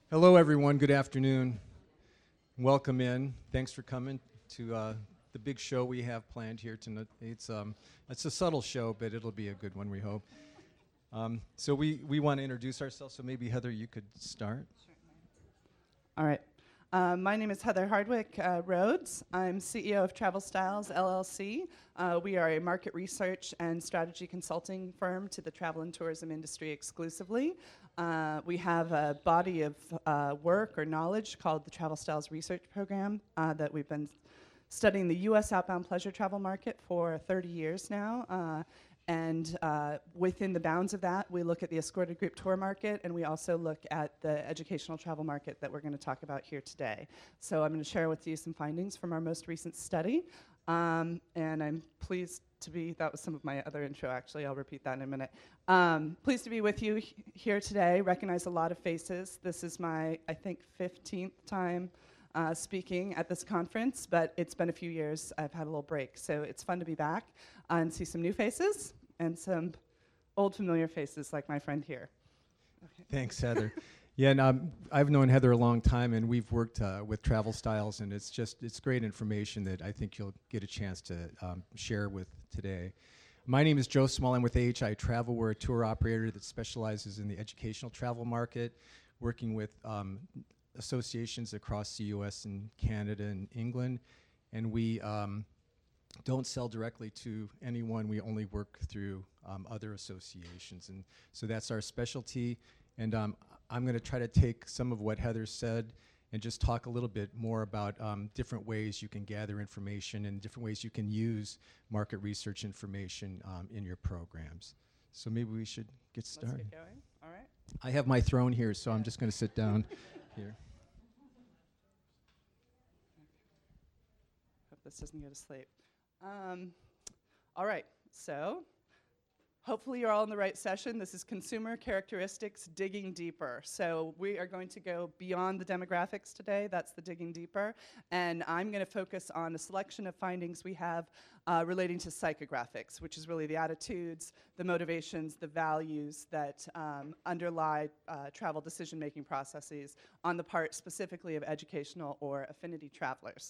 Hello, everyone. Good afternoon. Welcome in. Thanks for coming to the big show we have planned here tonight. It's a subtle show, but it'll be a good one, we hope. So we want to introduce ourselves. So maybe Heather, you could start. All right. My name is Heather Hardwick Rhodes. I'm CEO of Travel Styles LLC. We are a market research and strategy consulting firm to the travel and tourism industry exclusively. We have a body of work or knowledge called the Travel Styles Research Program that we've been studying the U.S. outbound pleasure travel market for 30 years now. And within the bounds of that, we look at the escorted group tour market, and we also look at the educational travel market that we're going to talk about here today. So I'm going to share with you some findings from our most recent study. And I'm pleased to be, that was some of my other intro actually, I'll repeat that in a minute. Pleased to be with you here today, recognize a lot of faces. This is my, I think, 15th time speaking at this conference, but it's been a few years. I've had a little break, so it's fun to be back and see some new faces and some old familiar faces like my friend here. Okay. Thanks, Heather. Yeah, and I've known Heather a long time, and we've worked with Travel Styles, and it's great information that I think you'll get a chance to share with today. My name is Joe Small. I'm with AHI Travel. We're a tour operator that specializes in the educational travel market, working with associations across the U.S. and Canada and England, and we don't sell directly to anyone. We only work through other associations, and so that's our specialty. And I'm going to try to take some of what Heather said and just talk a little bit more about different ways you can gather information and different ways you can use market research information in your programs. So maybe we should get started. Let's get going. All right. I have my throne here, so I'm just going to sit down here. Hope this doesn't go to sleep. All right, so hopefully you're all in the right session. This is Consumer Characteristics Digging Deeper. So we are going to go beyond the demographics today. That's the digging deeper. And I'm going to focus on a selection of findings we have relating to psychographics, which is really the attitudes, the motivations, the values that underlie travel decision-making processes on the part specifically of educational or affinity travelers.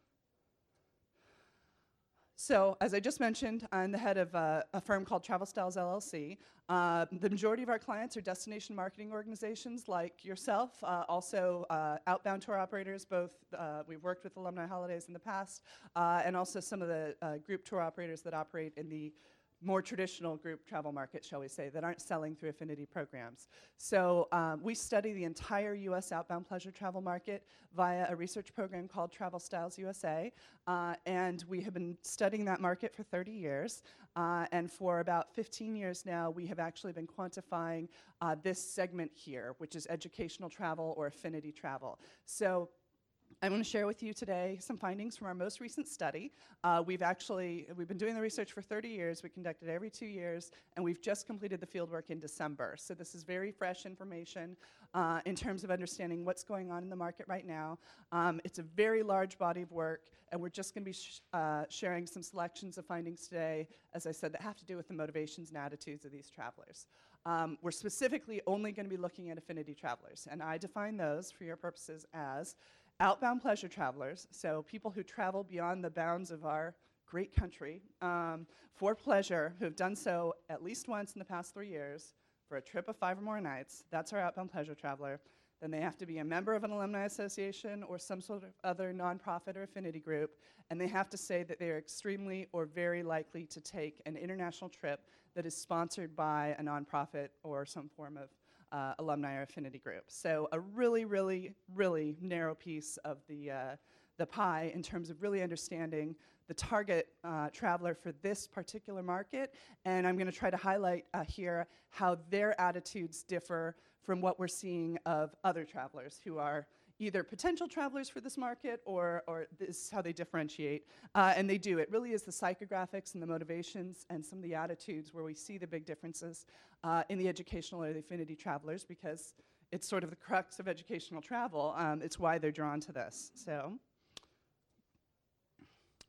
So, as I just mentioned, I'm the head of a firm called Travel Styles LLC. The majority of our clients are destination marketing organizations like yourself, also outbound tour operators, both we've worked with Alumni Holidays in the past, and also some of the group tour operators that operate in the more traditional group travel market, shall we say, that aren't selling through affinity programs. So we study the entire U.S. outbound pleasure travel market via a research program called Travel Styles USA, and we have been studying that market for 30 years, and for about 15 years now, we have actually been quantifying this segment here, which is educational travel or affinity travel. So I'm going to share with you today some findings from our most recent study. We've been doing the research for 30 years. We conduct it every 2 years, and we've just completed the fieldwork in December. So this is very fresh information in terms of understanding what's going on in the market right now. It's a very large body of work, and we're just going to be sharing some selections of findings today, as I said, that have to do with the motivations and attitudes of these travelers. We're specifically only going to be looking at affinity travelers, and I define those, for your purposes, as outbound pleasure travelers, so people who travel beyond the bounds of our great country for pleasure, who have done so at least once in the past 3 years for a trip of 5 or more nights. That's our outbound pleasure traveler. Then they have to be a member of an alumni association or some sort of other nonprofit or affinity group, and they have to say that they are extremely or very likely to take an international trip that is sponsored by a nonprofit or some form of alumni or affinity group. So a really, really, really narrow piece of the pie in terms of really understanding the target traveler for this particular market. And I'm going to try to highlight here how their attitudes differ from what we're seeing of other travelers who are either potential travelers for this market or this is how they differentiate. And they do. It really is the psychographics and the motivations and some of the attitudes where we see the big differences in the educational or the affinity travelers, because it's sort of the crux of educational travel. It's why they're drawn to this. So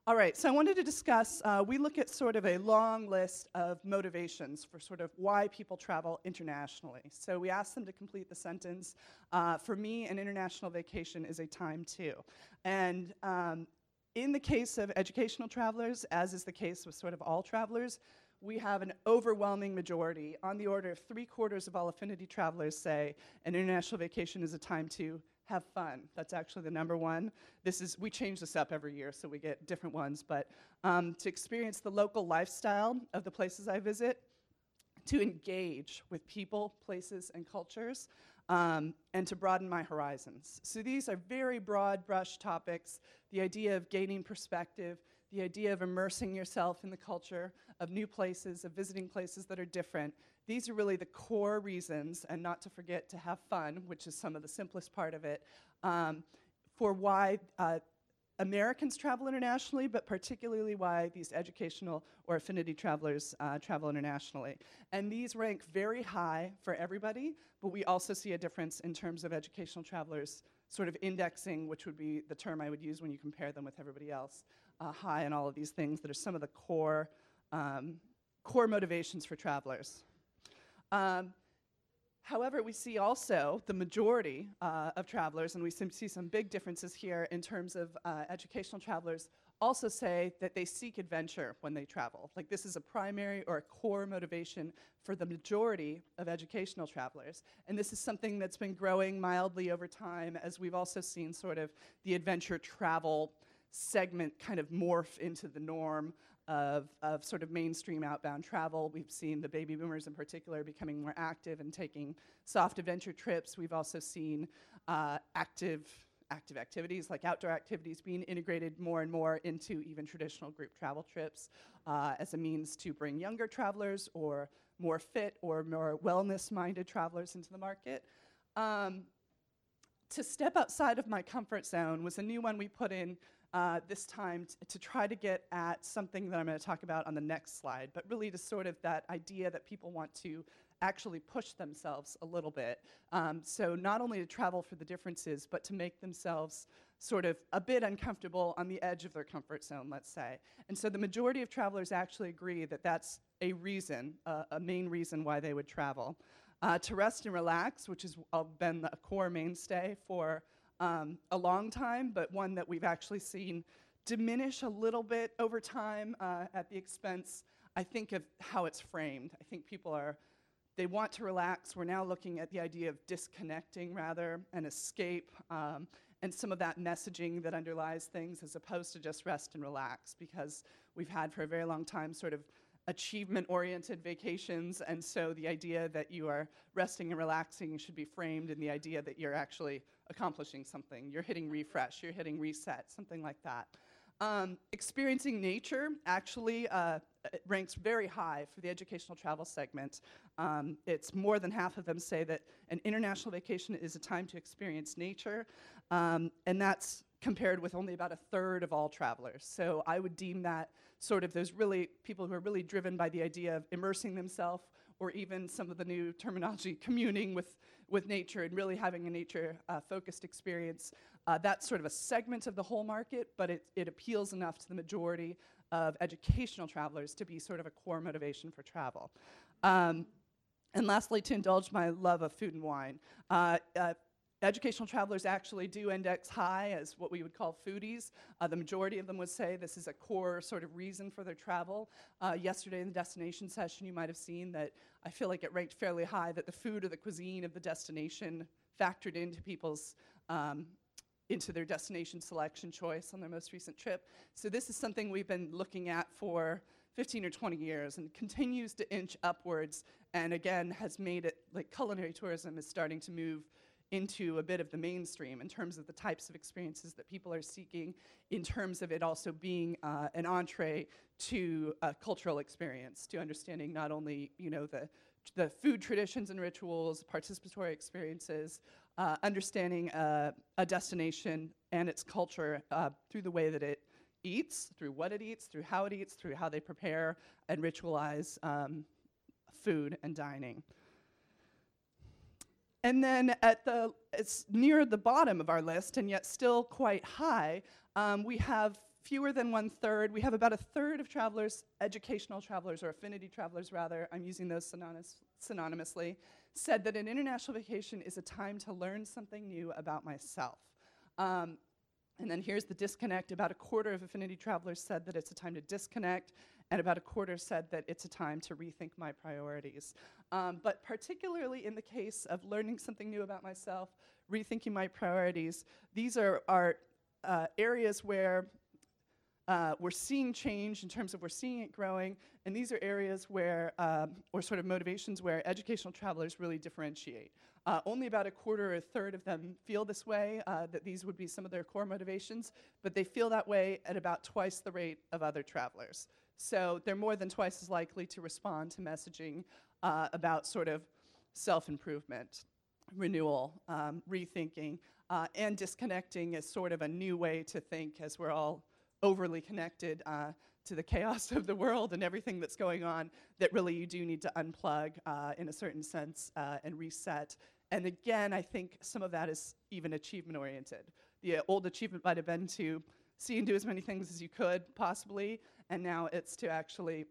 All right, so I wanted to discuss, we look at sort of a long list of motivations for sort of why people travel internationally. So we asked them to complete the sentence, for me, an international vacation is a time too. And in the case of educational travelers, as is the case with sort of all travelers, we have an overwhelming majority, on the order of 3/4 of all affinity travelers say an international vacation is a time to have fun. That's actually the number one. We change this up every year, so we get different ones, but to experience the local lifestyle of the places I visit, to engage with people, places, and cultures, and to broaden my horizons. So these are very broad brush topics, the idea of gaining perspective, the idea of immersing yourself in the culture of new places, of visiting places that are different. These are really the core reasons, and not to forget to have fun, which is some of the simplest part of it, for why Americans travel internationally, but particularly why these educational or affinity travelers travel internationally. And these rank very high for everybody, but we also see a difference in terms of educational travelers sort of indexing, which would be the term I would use when you compare them with everybody else, high in all of these things that are some of the core motivations for travelers. However, we see also the majority of travelers, and we see some big differences here in terms of educational travelers, also say that they seek adventure when they travel. Like this is a primary or a core motivation for the majority of educational travelers. And this is something that's been growing mildly over time, as we've also seen sort of the adventure travel segment kind of morph into the norm of sort of mainstream outbound travel. We've seen the baby boomers in particular becoming more active and taking soft adventure trips. We've also seen active activities like outdoor activities being integrated more and more into even traditional group travel trips as a means to bring younger travelers or more fit or more wellness-minded travelers into the market. To step outside of my comfort zone was a new one we put in this time to try to get at something that I'm going to talk about on the next slide, but really to sort of that idea that people want to actually push themselves a little bit. So not only to travel for the differences, but to make themselves sort of a bit uncomfortable on the edge of their comfort zone, let's say. And so the majority of travelers actually agree that that's a reason, a main reason why they would travel. To rest and relax, which has been a core mainstay for a long time, but one that we've actually seen diminish a little bit over time at the expense, I think, of how it's framed. I think people they want to relax. We're now looking at the idea of disconnecting rather and escape and some of that messaging that underlies things as opposed to just rest and relax, because we've had for a very long time sort of achievement-oriented vacations, and so the idea that you are resting and relaxing should be framed in the idea that you're actually accomplishing something. You're hitting refresh, you're hitting reset, something like that. Experiencing nature actually ranks very high for the educational travel segment. It's more than half of them say that an international vacation is a time to experience nature, and that's compared with only about 1/3 of all travelers. So I would deem that sort of those really people who are really driven by the idea of immersing themselves, or even some of the new terminology, communing with nature and really having a nature-focused experience. That's sort of a segment of the whole market, but it appeals enough to the majority of educational travelers to be sort of a core motivation for travel. And lastly, to indulge my love of food and wine. Educational travelers actually do index high as what we would call foodies. The majority of them would say this is a core sort of reason for their travel. Yesterday in the destination session, you might have seen that I feel like it ranked fairly high, that the food or the cuisine of the destination factored into people's into their destination selection choice on their most recent trip. So this is something we've been looking at for 15 or 20 years and continues to inch upwards, and again has made it like culinary tourism is starting to move into a bit of the mainstream in terms of the types of experiences that people are seeking, in terms of it also being an entree to a cultural experience, to understanding not only the food traditions and rituals, participatory experiences, understanding a destination and its culture through the way that it eats, through what it eats, through how they prepare and ritualize food and dining. And then it's near the bottom of our list, and yet still quite high, we have fewer than 1/3. We have about 1/3 of travelers, educational travelers or affinity travelers rather, I'm using those synonymously, said that an international vacation is a time to learn something new about myself. And then here's the disconnect. About 1/4 of affinity travelers said that it's a time to disconnect, and about 1/4 said that it's a time to rethink my priorities. But particularly in the case of learning something new about myself, rethinking my priorities, these are areas where we're seeing change in terms of we're seeing it growing, and these are areas where, or sort of motivations where educational travelers really differentiate. Only about 1/4 or 1/3 of them feel this way, that these would be some of their core motivations, but they feel that way at about twice the rate of other travelers. So they're more than twice as likely to respond to messaging about sort of self-improvement, renewal, rethinking, and disconnecting as sort of a new way to think as we're all overly connected to the chaos of the world and everything that's going on, that really you do need to unplug in a certain sense and reset. And again, I think some of that is even achievement-oriented. The old achievement might have been to see and do as many things as you could, possibly, and now it's to actually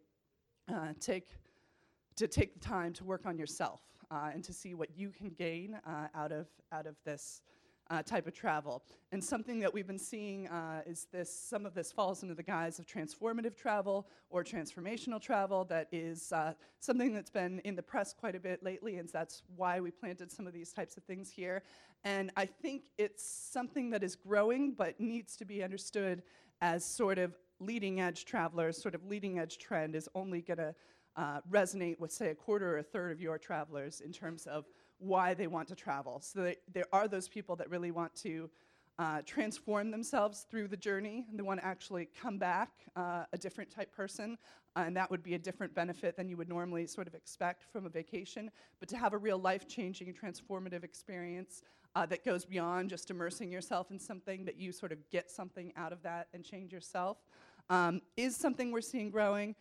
take the time to work on yourself and to see what you can gain out of this type of travel. And something that we've been seeing is some of this falls into the guise of transformative travel or transformational travel. That is something that's been in the press quite a bit lately, and that's why we planted some of these types of things here. And I think it's something that is growing but needs to be understood as sort of leading edge travelers. Sort of leading edge trend is only going to resonate with, say, 1/4 or 1/3 of your travelers in terms of why they want to travel. So there are those people that really want to transform themselves through the journey, and they want to actually come back a different type person, and that would be a different benefit than you would normally sort of expect from a vacation. But to have a real life-changing, transformative experience that goes beyond just immersing yourself in something, that you sort of get something out of that and change yourself, is something we're seeing growing.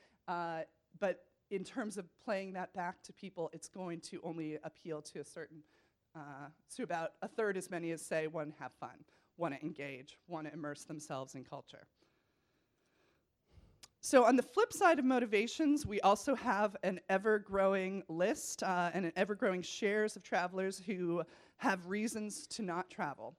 But in terms of playing that back to people, it's going to only appeal to a certain, to about 1/3 as many as say want to have fun, want to engage, want to immerse themselves in culture. So on the flip side of motivations, we also have an ever-growing list and an ever-growing shares of travelers who have reasons to not travel.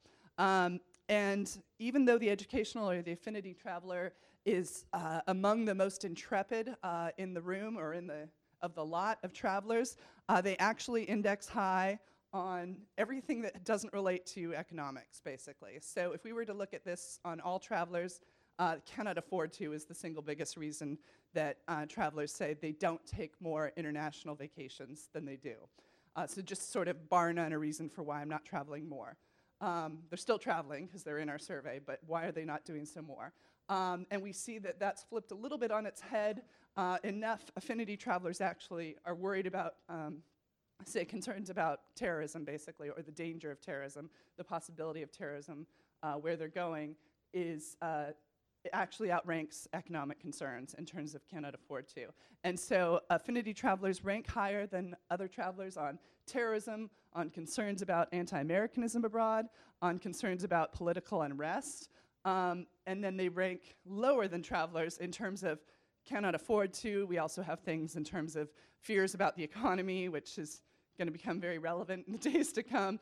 And even though the educational or the affinity traveler is among the most intrepid in the room or of the lot of travelers, they actually index high on everything that doesn't relate to economics, basically. So if we were to look at this on all travelers, cannot afford to is the single biggest reason that travelers say they don't take more international vacations than they do. So just sort of bar none a reason for why I'm not traveling more. They're still traveling because they're in our survey, but why are they not doing so more? And we see that that's flipped a little bit on its head. Enough affinity travelers actually are worried about, say, concerns about terrorism, basically, or the danger of terrorism, the possibility of terrorism, where they're going, is it actually outranks economic concerns in terms of cannot afford to. And so affinity travelers rank higher than other travelers on terrorism, on concerns about anti-Americanism abroad, on concerns about political unrest, and then they rank lower than travelers in terms of cannot afford to. We also have things in terms of fears about the economy, which is going to become very relevant in the days to come,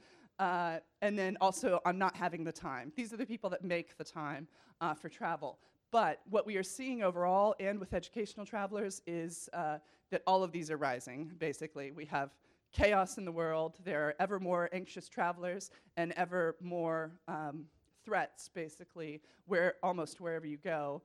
and then also on not having the time. These are the people that make the time for travel. But what we are seeing overall, and with educational travelers, is that all of these are rising, basically. We have chaos in the world. There are ever more anxious travelers and ever more threats, basically, almost wherever you go.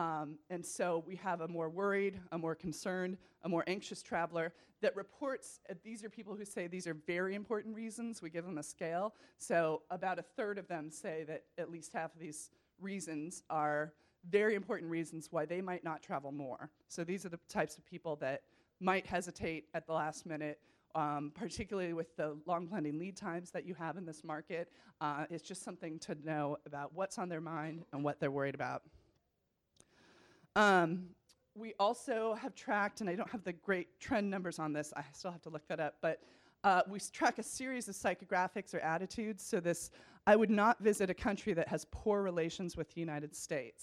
And so we have a more worried, a more concerned, a more anxious traveler that reports, these are people who say these are very important reasons. We give them a scale. So about 1/3 of them say that at least half of these reasons are very important reasons why they might not travel more. So these are the types of people that might hesitate at the last minute, particularly with the long planning lead times that you have in this market. It's just something to know about what's on their mind and what they're worried about. We also have tracked, and I don't have the great trend numbers on this, I still have to look that up, but we track a series of psychographics or attitudes. So this, I would not visit a country that has poor relations with the United States.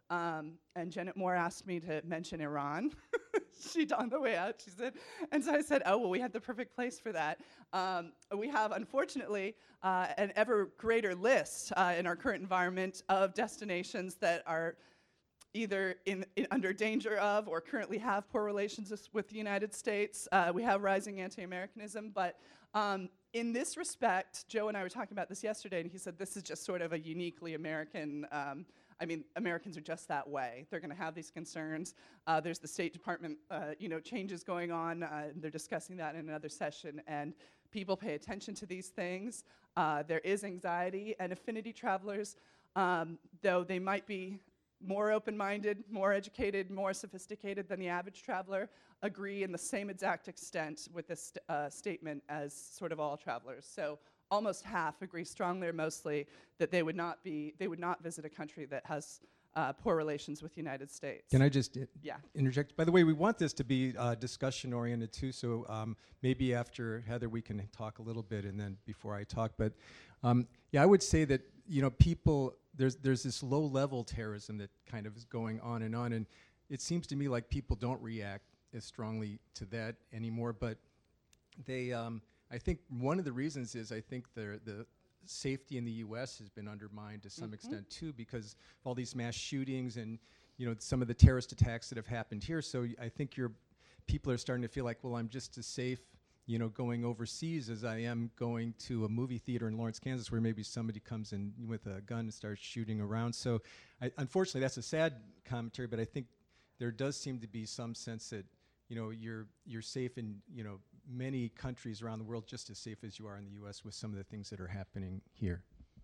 And Janet Moore asked me to mention Iran. On the way out, she said, and so I said, oh, well, we had the perfect place for that. We have, unfortunately, an ever greater list in our current environment of destinations that are either under danger of or currently have poor relations with the United States. We have rising anti-Americanism, but in this respect, Joe and I were talking about this yesterday, and he said this is just sort of a uniquely American I mean, Americans are just that way. They're going to have these concerns. There's the State Department, changes going on. They're discussing that in another session, and people pay attention to these things. There is anxiety, and affinity travelers, though they might be more open-minded, more educated, more sophisticated than the average traveler, agree in the same exact extent with this statement as sort of all travelers. So almost half agree strongly or mostly that they would not visit a country that has poor relations with the United States. Can I just Yeah. interject? By the way, we want this to be discussion-oriented too, so maybe after Heather we can talk a little bit, and then before I talk. But yeah, I would say that people, there's this low-level terrorism that kind of is going on, and it seems to me like people don't react as strongly to that anymore. But they, I think one of the reasons is I think the safety in the U.S. has been undermined to some extent too, because of all these mass shootings and some of the terrorist attacks that have happened here. So I think people are starting to feel like, well, I'm just as safe going overseas as I am going to a movie theater in Lawrence, Kansas, where maybe somebody comes in with a gun and starts shooting around. So unfortunately, that's a sad commentary, but I think there does seem to be some sense that you're safe in many countries around the world, just as safe as you are in the U.S. with some of the things that are happening here.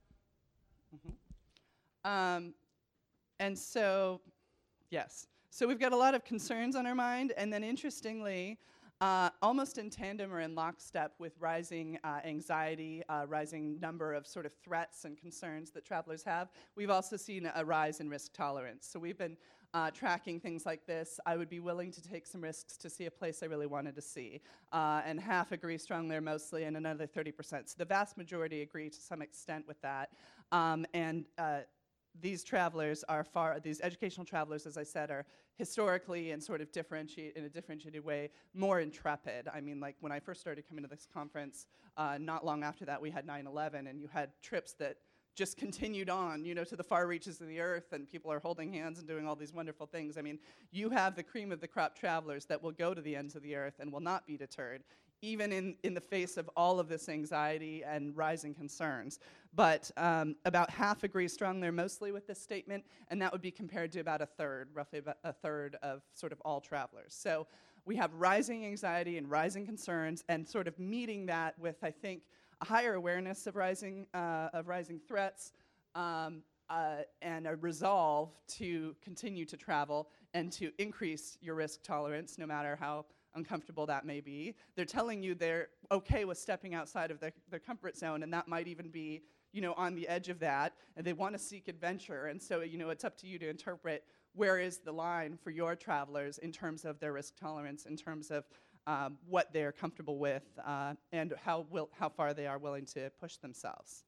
And so, yes. So we've got a lot of concerns on our mind, and then interestingly, almost in tandem or in lockstep with rising anxiety, rising number of sort of threats and concerns that travelers have, we've also seen a rise in risk tolerance. So we've been tracking things like this. I would be willing to take some risks to see a place I really wanted to see. And half agree strongly or mostly, and another 30%. So the vast majority agree to some extent with that. These travelers these educational travelers, as I said, are historically and sort of in a differentiated way, more intrepid. I mean, like when I first started coming to this conference, not long after that we had 9/11, and you had trips that just continued on, to the far reaches of the earth, and people are holding hands and doing all these wonderful things. I mean, you have the cream of the crop travelers that will go to the ends of the earth and will not be deterred, even in the face of all of this anxiety and rising concerns. But about half agree strongly or mostly with this statement, and that would be compared to about a third, roughly about a third of sort of all travelers. So we have rising anxiety and rising concerns, and sort of meeting that with, I think, a higher awareness of rising threats, and a resolve to continue to travel and to increase your risk tolerance, no matter how uncomfortable that may be. They're telling you they're okay with stepping outside of their comfort zone, and that might even be, on the edge of that, and they want to seek adventure. And so, it's up to you to interpret where is the line for your travelers in terms of their risk tolerance, in terms of what they're comfortable with, and how far they are willing to push themselves.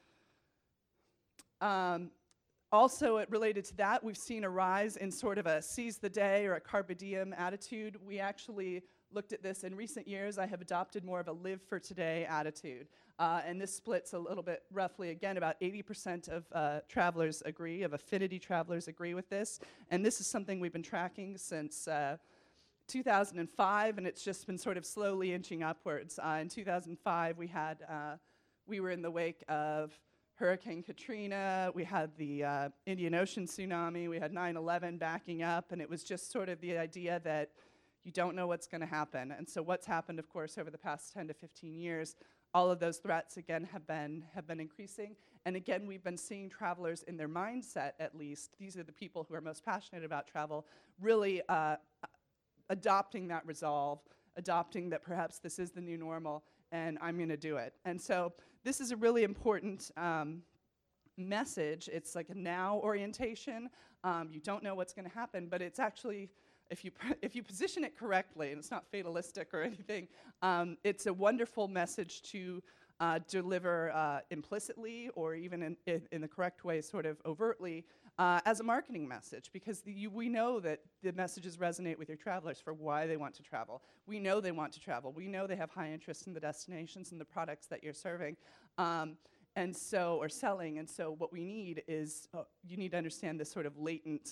Also, related to that, we've seen a rise in sort of a seize the day or a carpe diem attitude. We actually looked at this in recent years. I have adopted more of a live for today attitude. And this splits a little bit roughly, again, about 80% of travelers agree, of affinity travelers agree with this. And this is something we've been tracking since 2005, and it's just been sort of slowly inching upwards. In 2005, we were in the wake of Hurricane Katrina, we had the Indian Ocean tsunami, we had 9/11 backing up, and it was just sort of the idea that you don't know what's going to happen. And so what's happened, of course, over the past 10 to 15 years, all of those threats, again, have been increasing. And again, we've been seeing travelers in their mindset, at least, these are the people who are most passionate about travel, really adopting that resolve, adopting that perhaps this is the new normal, and I'm going to do it. And so this is a really important message. It's like a now orientation. You don't know what's going to happen, but it's actually, if you position it correctly, and it's not fatalistic or anything, it's a wonderful message to deliver implicitly, or even in the correct way, sort of overtly, as a marketing message, because we know that the messages resonate with your travelers for why they want to travel. We know they want to travel. We know they have high interest in the destinations and the products that you're serving. Or selling, and so what we need is, you need to understand this sort of latent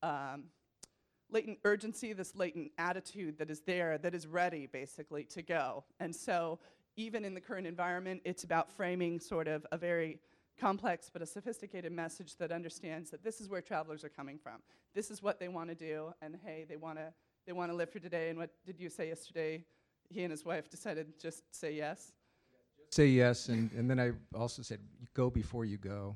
urgency, this latent attitude that is there, that is ready, basically, to go. And so even in the current environment, it's about framing sort of a very complex but a sophisticated message that understands that this is where travelers are coming from. This is what they want to do, and hey, they want to live for today. And what did you say yesterday? He and his wife decided to just say yes. Say yes, and then I also said, go before you go.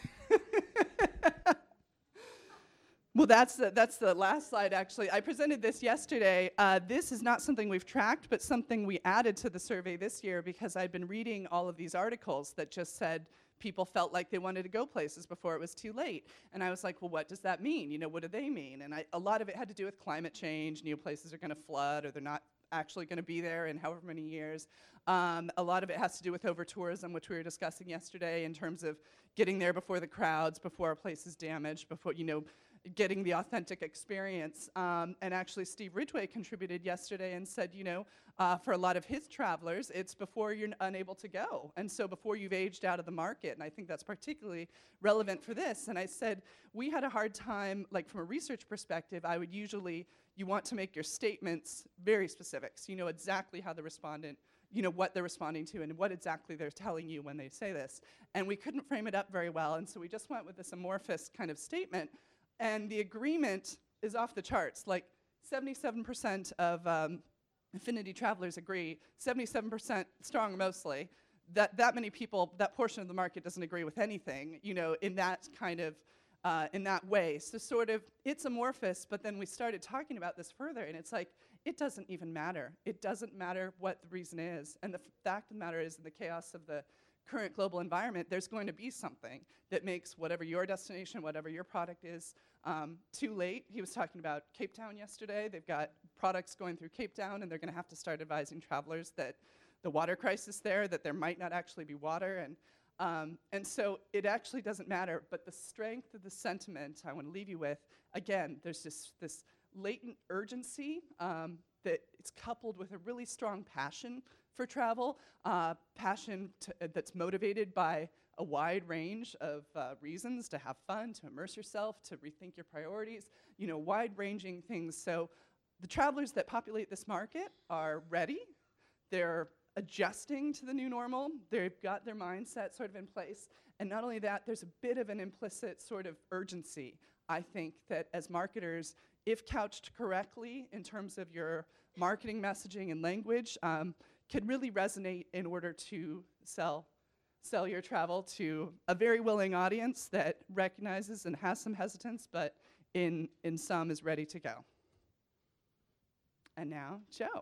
Well, that's the last slide, actually. I presented this yesterday. This is not something we've tracked, but something we added to the survey this year because I'd been reading all of these articles that just said people felt like they wanted to go places before it was too late. And I was like, well, what does that mean? You know, what do they mean? And a lot of it had to do with climate change. Places are going to flood, or they're not actually going to be there in however many years. A lot of it has to do with over-tourism, which we were discussing yesterday, in terms of getting there before the crowds, before a place is damaged, before, getting the authentic experience. And actually, Steve Ridgway contributed yesterday and said, for a lot of his travelers, it's before you're unable to go. And so before you've aged out of the market. And I think that's particularly relevant for this. And I said, we had a hard time, like from a research perspective, you want to make your statements very specific. So you know exactly how the respondent, what they're responding to and what exactly they're telling you when they say this. And we couldn't frame it up very well. And so we just went with this amorphous kind of statement. And the agreement is off the charts. Like 77% of affinity travelers agree, 77% strong mostly, that many people, that portion of the market doesn't agree with anything, in that kind of, in that way. So sort of, it's amorphous, but then we started talking about this further, and it's like, it doesn't even matter. It doesn't matter what the reason is. And the fact of the matter is, in the chaos of the current global environment, there's going to be something that makes whatever your destination, whatever your product is, too late. He was talking about Cape Town yesterday. They've got products going through Cape Town, and they're going to have to start advising travelers that the water crisis there, that there might not actually be water. And so it actually doesn't matter. But the strength of the sentiment I want to leave you with, again, there's just this latent urgency that it's coupled with a really strong passion for travel, passion that's motivated by a wide range of reasons: to have fun, to immerse yourself, to rethink your priorities, wide-ranging things. So the travelers that populate this market are ready. They're adjusting to the new normal. They've got their mindset sort of in place. And not only that, there's a bit of an implicit sort of urgency, I think, that as marketers, if couched correctly in terms of your marketing messaging and language, can really resonate in order to sell your travel to a very willing audience that recognizes and has some hesitance, but in some is ready to go. And now, Joe.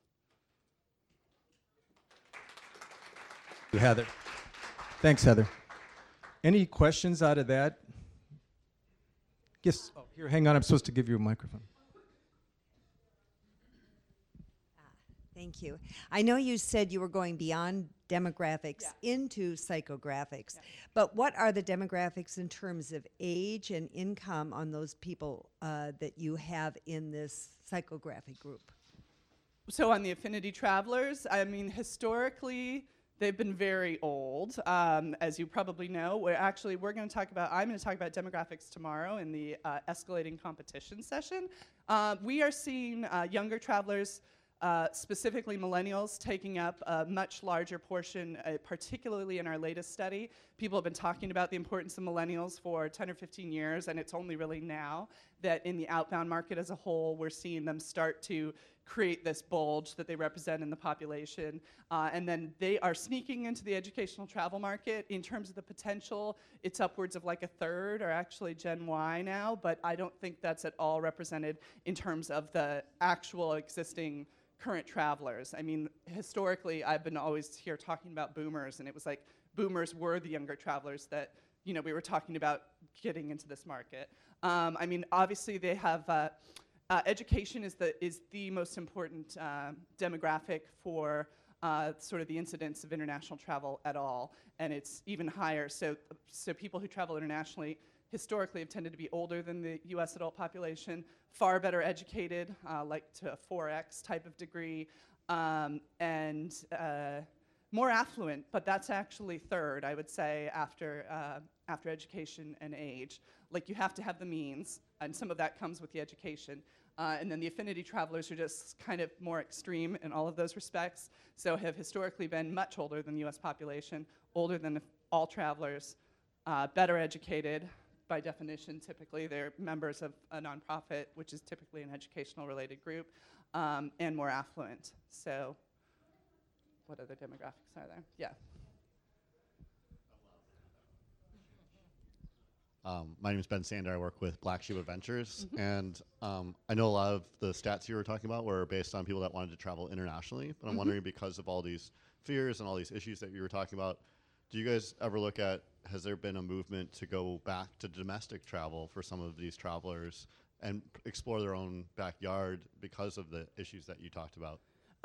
Heather. Thanks, Heather. Any questions out of that? Yes. Oh, here, hang on. I'm supposed to give you a microphone. Thank you. I know you said you were going beyond demographics into psychographics, but what are the demographics in terms of age and income on those people that you have in this psychographic group? So on the affinity travelers, I mean, historically, they've been very old. As you probably know, I'm going to talk about demographics tomorrow in the escalating competition session. We are seeing younger travelers, specifically millennials, taking up a much larger portion, particularly in our latest study. People have been talking about the importance of millennials for 10 or 15 years, and it's only really now that in the outbound market as a whole, we're seeing them start to create this bulge that they represent in the population. And then they are sneaking into the educational travel market. In terms of the potential, it's upwards of like a third, or actually Gen Y now, but I don't think that's at all represented in terms of the actual existing current travelers. I mean, historically, I've been always here talking about boomers, and it was like boomers were the younger travelers that we were talking about getting into this market. I mean, obviously, they have education is the most important demographic for sort of the incidence of international travel at all, and it's even higher. So people who travel internationally historically have tended to be older than the US adult population, far better educated, like to a 4X type of degree, and more affluent, but that's actually third, I would say, after education and age. Like, you have to have the means, and some of that comes with the education. And then the affinity travelers are just kind of more extreme in all of those respects, so have historically been much older than the US population, older than all travelers, better educated. By definition, typically they're members of a nonprofit, which is typically an educational related group, and more affluent. So what other demographics are there? Yeah. My name is Ben Sander. I work with Black Sheep Adventures, and I know a lot of the stats you were talking about were based on people that wanted to travel internationally, but I'm wondering, because of all these fears and all these issues that you were talking about, do you guys ever look at, has there been a movement to go back to domestic travel for some of these travelers and explore their own backyard because of the issues that you talked about?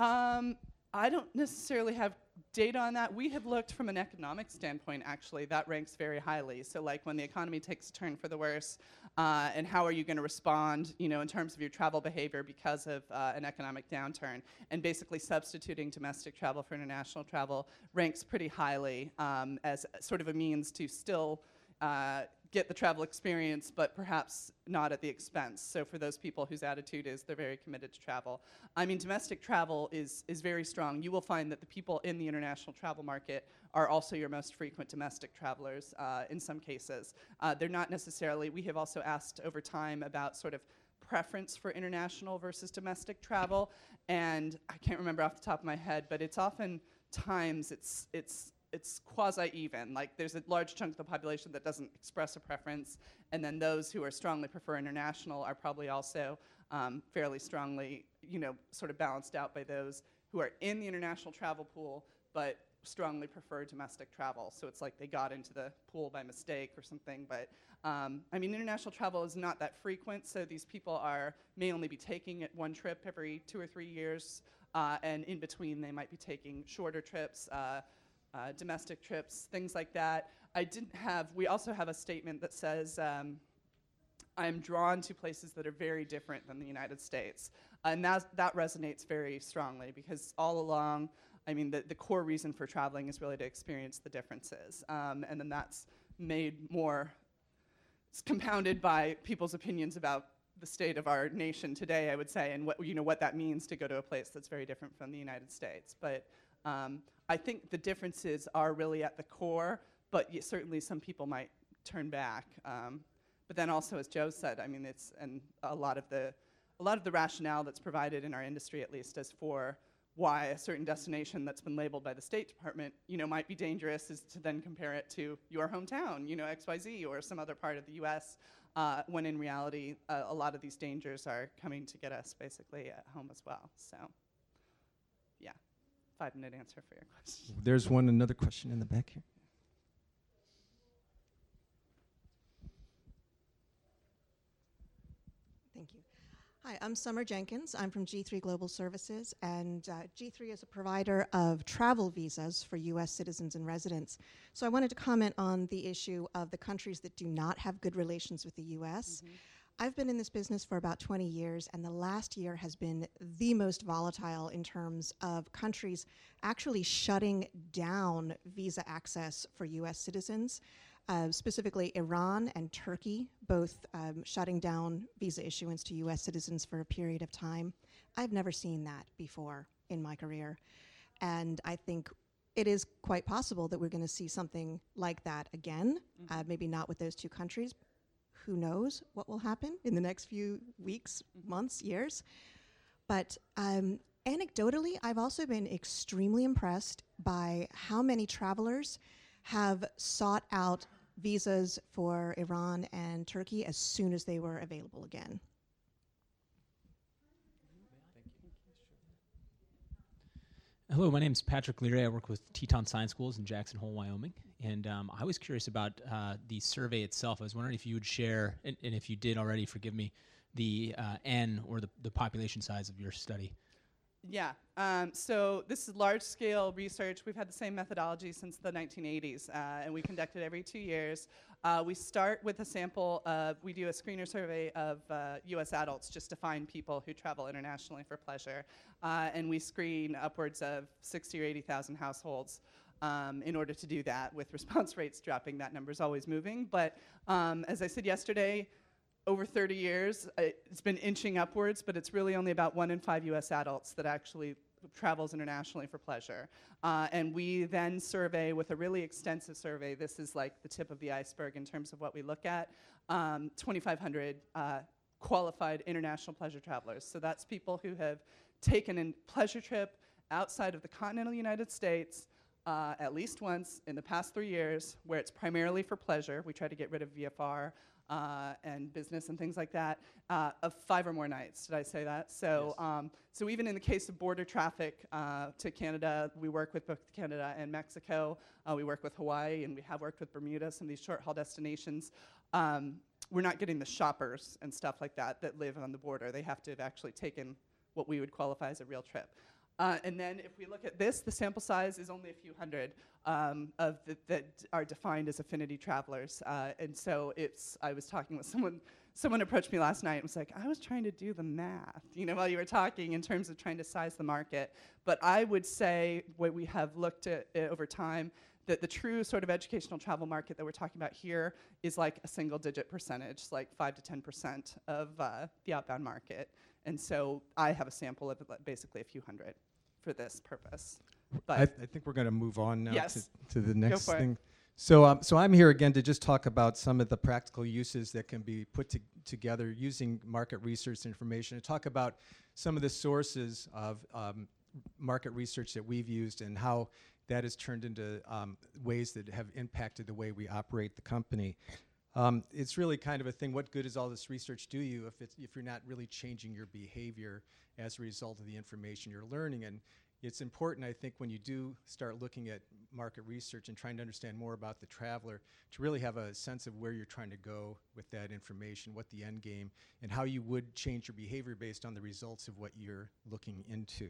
I don't necessarily have data on that. We have looked from an economic standpoint, actually. That ranks very highly. So, like, when the economy takes a turn for the worse, and how are you going to respond, you know, in terms of your travel behavior because of an economic downturn, and basically substituting domestic travel for international travel ranks pretty highly as sort of a means to still get the travel experience, but perhaps not at the expense. So for those people whose attitude is they're very committed to travel. I mean, domestic travel is very strong. You will find that the people in the international travel market are also your most frequent domestic travelers in some cases. They're not necessarily, we have also asked over time about sort of preference for international versus domestic travel, and I can't remember off the top of my head, but it's often times it's quasi-even. Like, there's a large chunk of the population that doesn't express a preference, and then those who are strongly prefer international are probably also fairly strongly, you know, sort of balanced out by those who are in the international travel pool, but strongly prefer domestic travel. So it's like they got into the pool by mistake or something. But I mean, international travel is not that frequent, so these people may only be taking it one trip every 2 or 3 years, and in between they might be taking shorter trips, domestic trips, things like that. We also have a statement that says, I am drawn to places that are very different than the United States. And that resonates very strongly, because all along, I mean, the core reason for traveling is really to experience the differences. And then that's it's compounded by people's opinions about the state of our nation today, I would say, and what that means to go to a place that's very different from the United States. But I think the differences are really at the core, but certainly some people might turn back. But then also, as Joe said, I mean, a lot of the rationale that's provided in our industry, at least, as for why a certain destination that's been labeled by the State Department, you know, might be dangerous, is to then compare it to your hometown, you know, XYZ, or some other part of the U.S., when in reality, a lot of these dangers are coming to get us basically at home as well. So, yeah, 5-minute answer for your question. There's another question in the back here. Thank you. Hi, I'm Summer Jenkins. I'm from G3 Global Services, and G3 is a provider of travel visas for U.S. citizens and residents. So I wanted to comment on the issue of the countries that do not have good relations with the U.S. I've been in this business for about 20 years, and the last year has been the most volatile in terms of countries actually shutting down visa access for U.S. citizens. Specifically Iran and Turkey, both shutting down visa issuance to U.S. citizens for a period of time. I've never seen that before in my career. And I think it is quite possible that we're going to see something like that again, maybe not with those two countries. Who knows what will happen in the next few weeks, months, years. But anecdotally, I've also been extremely impressed by how many travelers have sought out visas for Iran and Turkey as soon as they were available again. Hello, my name is Patrick Leary. I work with Teton Science Schools in Jackson Hole, Wyoming. And I was curious about the survey itself. I was wondering if you would share, and if you did already, forgive me, the N, or the population size of your study. Yeah. So this is large-scale research. We've had the same methodology since the 1980s, and we conduct it every 2 years. We start with a sample of, we do a screener survey of U.S. adults just to find people who travel internationally for pleasure. And we screen upwards of 60 or 80,000 households. In order to do that, with response rates dropping, that number's always moving. But as I said yesterday, over 30 years, it's been inching upwards, but it's really only about 1 in 5 U.S. adults that actually travels internationally for pleasure. And we then survey with a really extensive survey. This is like the tip of the iceberg in terms of what we look at. 2,500 qualified international pleasure travelers. So that's people who have taken a pleasure trip outside of the continental United States at least once in the past 3 years, where it's primarily for pleasure. We try to get rid of VFR. And business and things like that, of 5 or more nights. Did I say that? So, Yes. So even in the case of border traffic to Canada, we work with both Canada and Mexico. We work with Hawaii, and we have worked with Bermuda, some of these short-haul destinations. We're not getting the shoppers and stuff like that that live on the border. They have to have actually taken what we would qualify as a real trip. And then if we look at this, the sample size is only a few hundred that are defined as affinity travelers. And so I was talking with someone approached me last night and was like, I was trying to do the math, while you were talking in terms of trying to size the market. But I would say what we have looked at over time, that the true sort of educational travel market that we're talking about here is like a single-digit percentage, like 5 to 10% of the outbound market. And so I have a sample of basically a few hundred for this purpose. But I think we're going to move on now Yes. to the next for it. thing. So, so I'm here again to just talk about some of the practical uses that can be put together using market research information, and talk about some of the sources of market research that we've used and how that has turned into ways that have impacted the way we operate the company. It's really kind of a thing, what good does all this research do you if you're not really changing your behavior as a result of the information you're learning? And it's important, I think, when you do start looking at market research and trying to understand more about the traveler, to really have a sense of where you're trying to go with that information, what the end game, and how you would change your behavior based on the results of what you're looking into.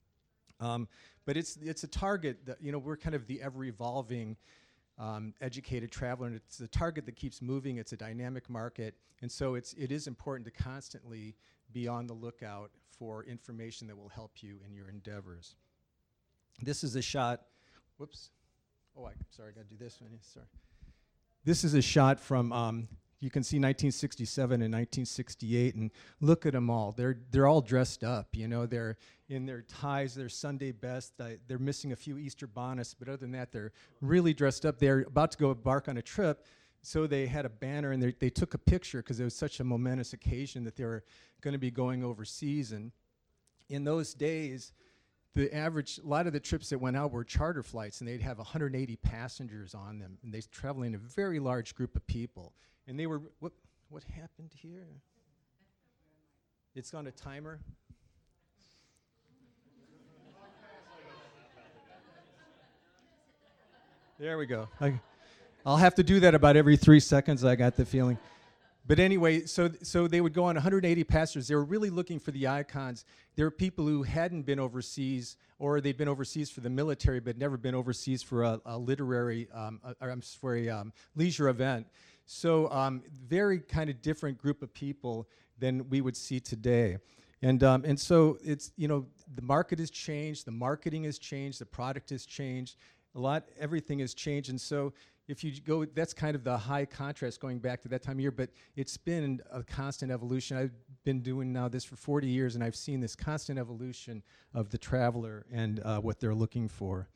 But it's a target that, we're kind of the ever-evolving educated traveler, and it's a target that keeps moving. It's a dynamic market, and so it is important to constantly be on the lookout for information that will help you in your endeavors. This is a shot. Whoops. Oh, sorry, I got to do this one. Sorry. This is a shot from. You can see 1967 and 1968, and look at them all. They're all dressed up. They're in their ties, their Sunday best. They're missing a few Easter bonnets, but other than that, they're really dressed up. They're about to go embark on a trip, so they had a banner, and they took a picture because it was such a momentous occasion that they were going to be going overseas. And in those days, a lot of the trips that went out were charter flights, and they'd have 180 passengers on them, and they're traveling a very large group of people. And they were, what happened here? It's on a timer. There we go. I'll have to do that about every 3 seconds, I got the feeling. But anyway, so they would go on 180 passengers. They were really looking for the icons. There were people who hadn't been overseas, or they'd been overseas for the military, but never been overseas for a literary, for a leisure event. So very kind of different group of people than we would see today. And so it's, the market has changed, the marketing has changed, the product has changed, everything has changed. And so if you go, that's kind of the high contrast going back to that time of year, but it's been a constant evolution. I've been doing now this for 40 years, and I've seen this constant evolution of the traveler and what they're looking for.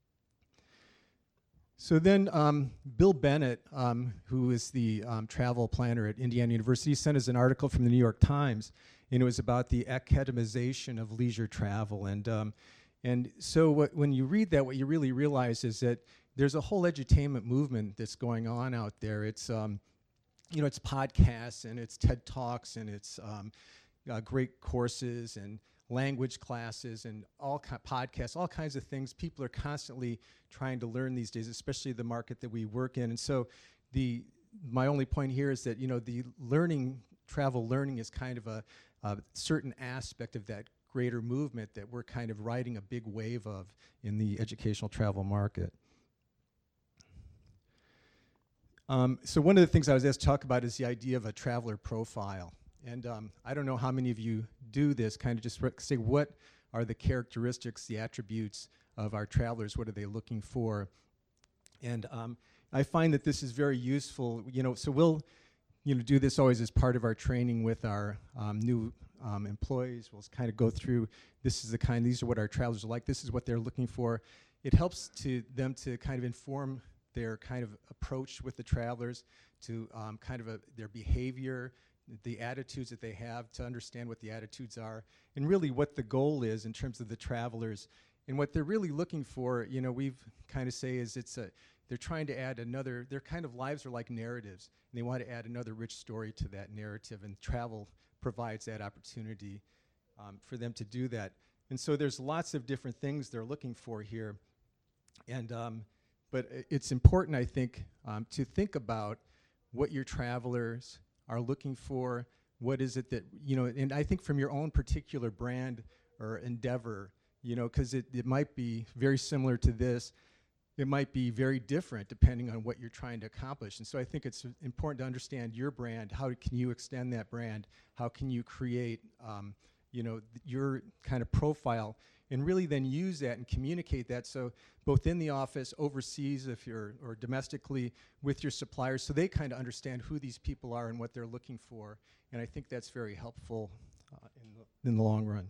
So then Bill Bennett, who is the travel planner at Indiana University, sent us an article from the New York Times, and it was about the academization of leisure travel. And so when you read that, what you really realize is that there's a whole edutainment movement that's going on out there. It's, it's podcasts, and it's TED Talks, and it's great courses, and language classes, and podcasts, all kinds of things. People are constantly trying to learn these days, especially the market that we work in. And so my only point here is that, the travel learning is kind of a certain aspect of that greater movement that we're kind of riding a big wave of in the educational travel market. So one of the things I was asked to talk about is the idea of a traveler profile. And I don't know how many of you do this, kind of just say what are the characteristics, the attributes of our travelers, what are they looking for? And I find that this is very useful, so we'll do this always as part of our training with our new employees. We'll kind of go through, these are what our travelers are like, this is what they're looking for. It helps them to kind of inform their kind of approach with the travelers, to their behavior, the attitudes that they have, to understand what the attitudes are, and really what the goal is in terms of the travelers. And what they're really looking for, we've kind of say is they're trying to add their kind of lives are like narratives, and they want to add another rich story to that narrative, and travel provides that opportunity for them to do that. And so there's lots of different things they're looking for here. And but it's important, I think, to think about what your travelers are looking for. What is it that, and I think from your own particular brand or endeavor, because it might be very similar to this. It might be very different depending on what you're trying to accomplish. And so I think it's important to understand your brand. How can you extend that brand? How can you create, your kind of profile, and really then use that and communicate that, so both in the office, overseas, or domestically with your suppliers, so they kind of understand who these people are and what they're looking for. And I think that's very helpful in the long run.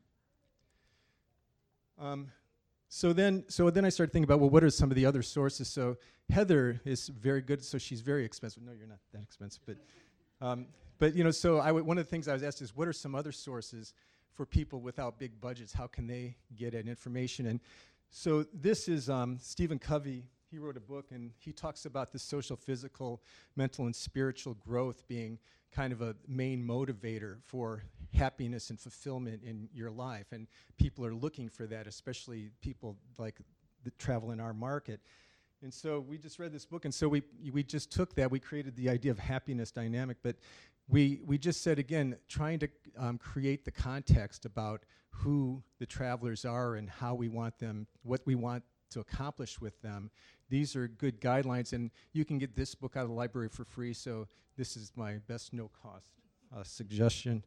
So then I started thinking about, well, what are some of the other sources? So Heather is very good, so she's very expensive. No, you're not that expensive, but so one of the things I was asked is, what are some other sources for people without big budgets? How can they get at information? And so this is Stephen Covey. He wrote a book, and he talks about the social, physical, mental, and spiritual growth being kind of a main motivator for happiness and fulfillment in your life. And people are looking for that, especially people like that travel in our market. And so we just read this book, and so we just took that. We created the idea of happiness dynamic, but we just said, again, trying to create the context about who the travelers are and how we want them, what we want to accomplish with them. These are good guidelines, and you can get this book out of the library for free, so this is my best no-cost suggestion.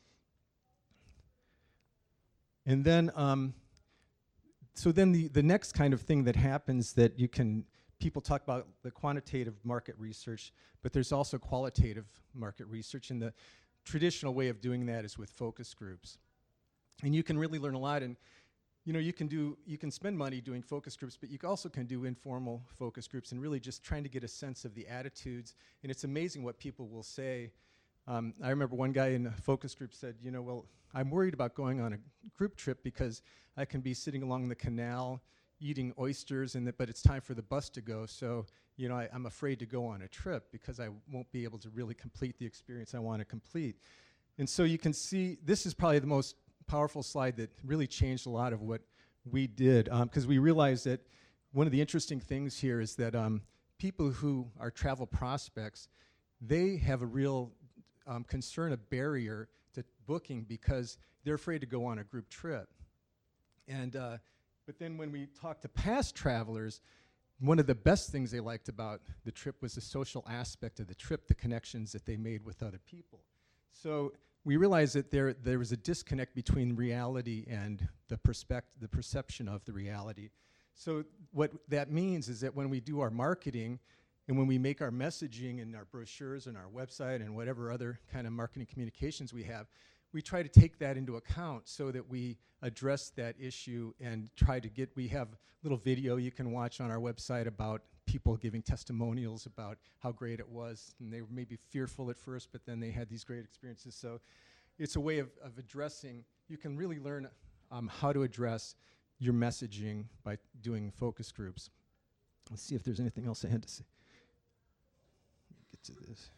And then, so then the next kind of thing that happens that people talk about the quantitative market research, but there's also qualitative market research, and the traditional way of doing that is with focus groups. And you can really learn a lot, and you can spend money doing focus groups, but you also can do informal focus groups and really just trying to get a sense of the attitudes. And it's amazing what people will say. I remember one guy in a focus group said, well, I'm worried about going on a group trip because I can be sitting along the canal eating oysters, but it's time for the bus to go, so I'm afraid to go on a trip because I won't be able to really complete the experience I want to complete. And so you can see, this is probably the most powerful slide that really changed a lot of what we did, because we realized that one of the interesting things here is that people who are travel prospects, they have a real concern, a barrier to booking because they're afraid to go on a group trip. And but then when we talked to past travelers, one of the best things they liked about the trip was the social aspect of the trip, the connections that they made with other people. So we realized that there was a disconnect between reality and the perception of the reality. So what that means is that when we do our marketing and when we make our messaging and our brochures and our website and whatever other kind of marketing communications we have, we try to take that into account so that we address that issue and we have a little video you can watch on our website about people giving testimonials about how great it was, and they were maybe fearful at first, but then they had these great experiences. So it's a way of addressing, you can really learn how to address your messaging by doing focus groups. Let's see if there's anything else I had to say. Get to this.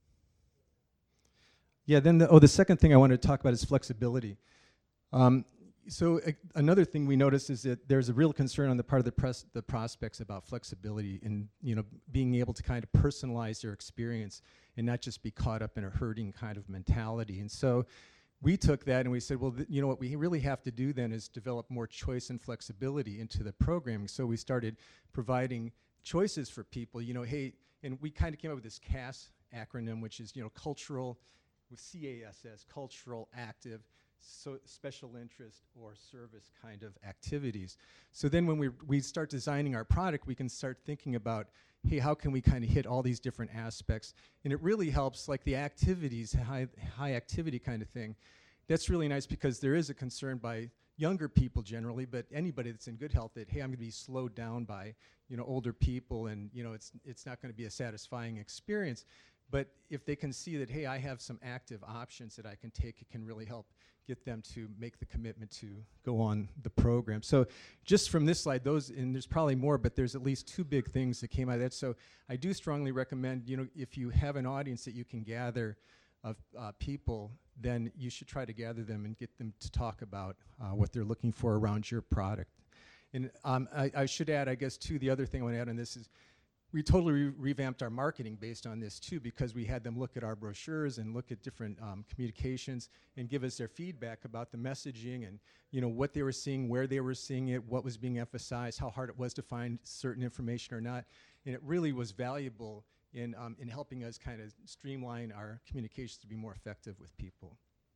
Yeah, then the second thing I wanted to talk about is flexibility. So another thing we noticed is that there's a real concern on the part of the prospects about flexibility and being able to kind of personalize their experience and not just be caught up in a herding kind of mentality. And so we took that and we said, well, you know what we really have to do then is develop more choice and flexibility into the programming. So we started providing choices for people. Hey, and we kind of came up with this CASS acronym, which is cultural, with CASS, cultural, active, so special interest or service kind of activities. So then when we start designing our product, we can start thinking about, hey, how can we kind of hit all these different aspects? And it really helps, like the activities, high activity kind of thing. That's really nice because there is a concern by younger people generally, but anybody that's in good health that, hey, I'm going to be slowed down by older people, and it's not going to be a satisfying experience. But if they can see that, hey, I have some active options that I can take, it can really help get them to make the commitment to go on the program. So just from this slide, and there's probably more, but there's at least two big things that came out of that. So I do strongly recommend, if you have an audience that you can gather of people, then you should try to gather them and get them to talk about what they're looking for around your product. And I should add, I guess, too, the other thing I want to add on this is we totally revamped our marketing based on this too, because we had them look at our brochures and look at different communications and give us their feedback about the messaging and what they were seeing, where they were seeing it, what was being emphasized, how hard it was to find certain information or not. And it really was valuable in helping us kind of streamline our communications to be more effective with people.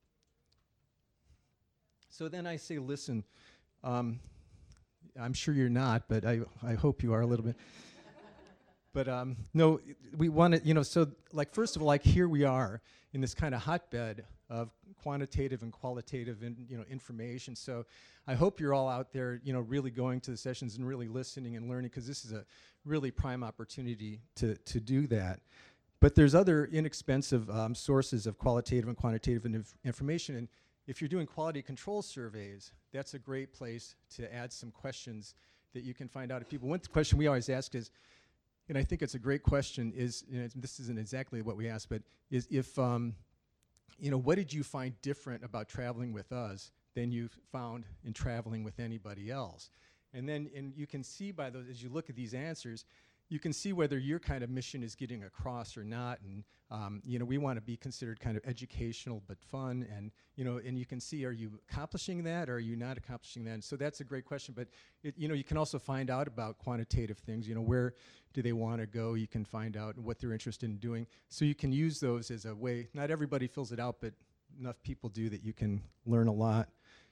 So then I say, listen, I'm sure you're not, but I hope you are a little bit. But no, we want to, so like first of all, like here we are in this kind of hotbed of quantitative and qualitative information. So I hope you're all out there, really going to the sessions and really listening and learning, because this is a really prime opportunity to do that. But there's other inexpensive sources of qualitative and quantitative information. And if you're doing quality control surveys, that's a great place to add some questions that you can find out if people. One question we always ask is, and I think it's a great question, is, this isn't exactly what we asked, but is if, what did you find different about traveling with us than you found in traveling with anybody else? And then you can see by those, as you look at these answers, you can see whether your kind of mission is getting across or not. And, we want to be considered kind of educational but fun. And, and you can see, are you accomplishing that or are you not accomplishing that? And so that's a great question. But, you can also find out about quantitative things. Where do they want to go? You can find out what they're interested in doing. So you can use those as a way. Not everybody fills it out, but enough people do that you can learn a lot.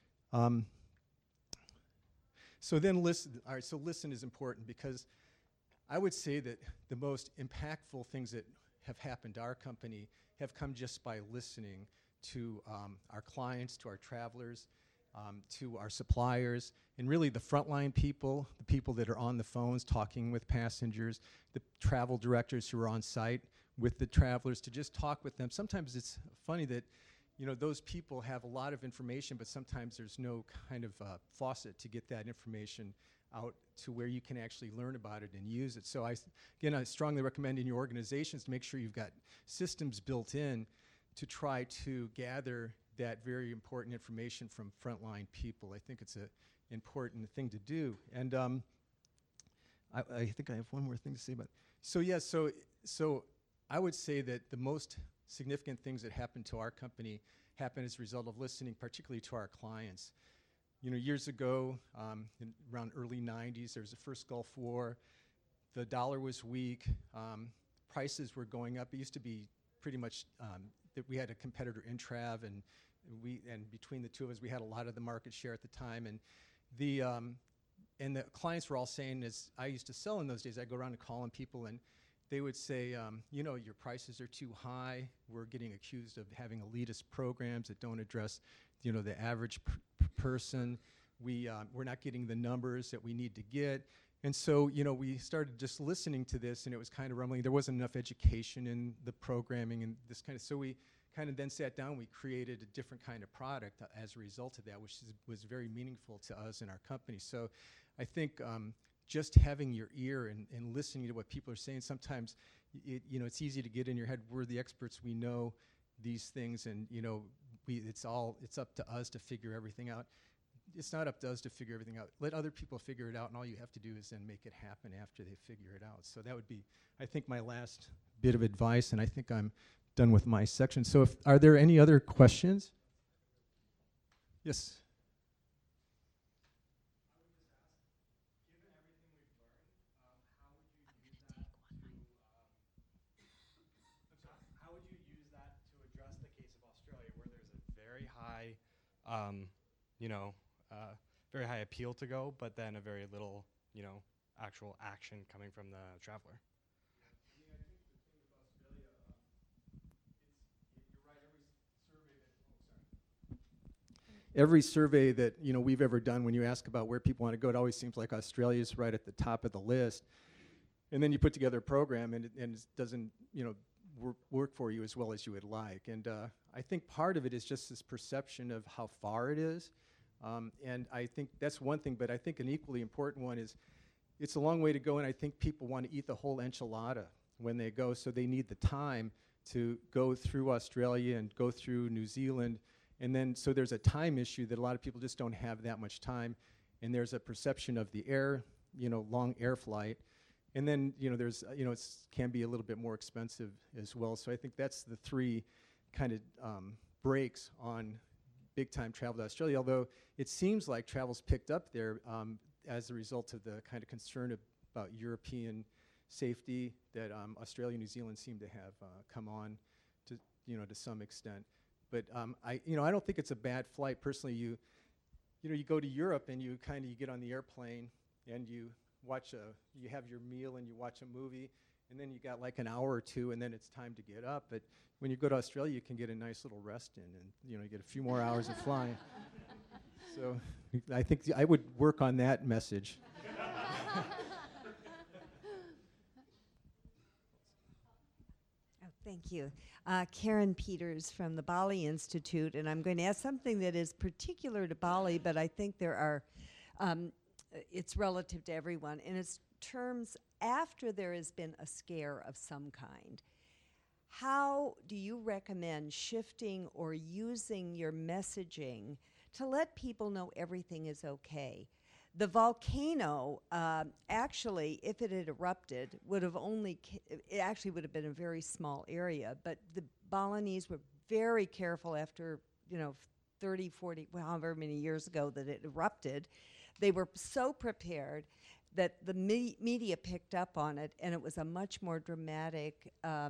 So then listen. All right, so listen is important, because I would say that the most impactful things that have happened to our company have come just by listening to our clients, to our travelers, to our suppliers, and really the frontline people, the people that are on the phones talking with passengers, the travel directors who are on site with the travelers, to just talk with them. Sometimes it's funny that those people have a lot of information, but sometimes there's no kind of faucet to get that information out to where you can actually learn about it and use it. So I strongly recommend in your organizations to make sure you've got systems built in to try to gather that very important information from frontline people. I think it's an important thing to do. And I think I have one more thing to say about it. So I would say that the most significant things that happen to our company happen as a result of listening, particularly to our clients. Years ago, around early 90s, there was the first Gulf War. The dollar was weak. Prices were going up. It used to be pretty much that we had a competitor, Intrav, and between the two of us, we had a lot of the market share at the time. And the clients were all saying, as I used to sell in those days, I'd go around and call on people, and they would say, your prices are too high. We're getting accused of having elitist programs that don't address, the average person. We're not getting the numbers that we need to get. And so, we started just listening to this, and it was kind of rumbling. There wasn't enough education in the programming and this kind of, so we kind of then sat down, we created a different kind of product as a result of that, which was very meaningful to us and our company. So I think just having your ear and listening to what people are saying, sometimes it's easy to get in your head, we're the experts, we know these things, and it's up to us to figure everything out. it's not up to us to figure everything out. Let other people figure it out, and all you have to do is then make it happen after they figure it out. So that would be, I think, my last bit of advice, and I think I'm done with my section. So are there any other questions? Yes. How would you use that to address the case of Australia, where there's a very high, you know, very high appeal to go, but then a very little, you know, actual action coming from the traveler? Every survey that we've ever done, when you ask about where people want to go, it always seems like Australia's right at the top of the list. And then you put together a program, and it doesn't work for you as well as you would like. And I think part of it is just this perception of how far it is. And I think that's one thing, but I think an equally important one is it's a long way to go, and I think people want to eat the whole enchilada when they go, so they need the time to go through Australia and go through New Zealand. And then, so there's a time issue that a lot of people just don't have that much time. And there's a perception of the air, long air flight. And then, there's, it can be a little bit more expensive as well. So I think that's the three kind of breaks on big time travel to Australia, although it seems like travel's picked up there as a result of the kind of concern about European safety that Australia and New Zealand seem to have come on to, to some extent. But I don't think it's a bad flight. Personally, you go to Europe and you get on the airplane and you have your meal and you watch a movie, and then you got like an hour or two, and then it's time to get up. But when you go to Australia, you can get a nice little rest in, and you get a few more hours of flying. So I think I would work on that message. Thank you. Karen Peters from the Bali Institute, and I'm going to ask something that is particular to Bali, but I think it's relative to everyone, and it's terms after there has been a scare of some kind. How do you recommend shifting or using your messaging to let people know everything is okay? The volcano, actually, if it had erupted, it actually would have been a very small area, but the Balinese were very careful after, 30, 40, however many years ago that it erupted. They were so prepared that the media picked up on it, and it was a much more dramatic,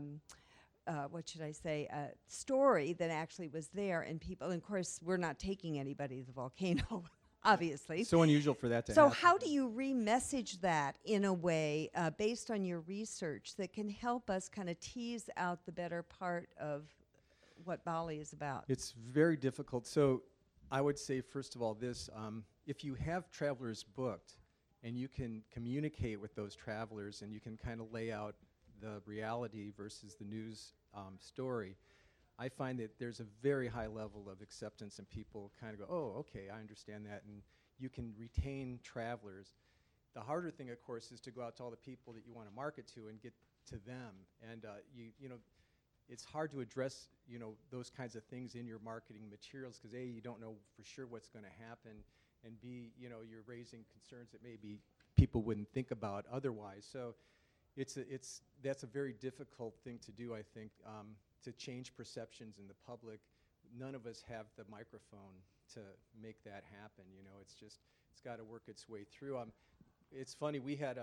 story that actually was there, and people, and of course, we're not taking anybody to the volcano, obviously. So unusual for that to So happen. how do you re-message that in a way, based on your research, that can help us kind of tease out the better part of what Bali is about? It's very difficult. So I would say, first of all, this, if you have travelers booked and you can communicate with those travelers and you can kind of lay out the reality versus the news story, I find that there's a very high level of acceptance, and people kind of go, oh, okay, I understand that, and you can retain travelers. The harder thing, of course, is to go out to all the people that you want to market to and get to them. And it's hard to address those kinds of things in your marketing materials because A, you don't know for sure what's going to happen, and B, you're raising concerns that maybe people wouldn't think about otherwise. So that's a very difficult thing to do, I think, to change perceptions in the public. None of us have the microphone to make that happen. It's got to work its way through. It's funny, we had